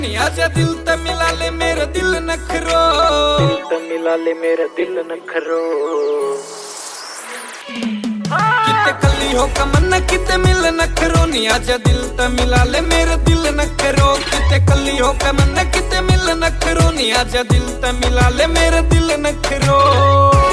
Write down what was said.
आजा दिल त मिला ले मेरा दिल नखरो, दिल त मिला ले मेरा दिल नखरो। किते कली हो कमन्ना किते मिल नखरो नी, आजा दिल त मिला ले मेरा दिल नखरो। किते कली हो कमन्ना किते मिल नखरो नी, आजा दिल त मिला ले मेरा दिल नखरो।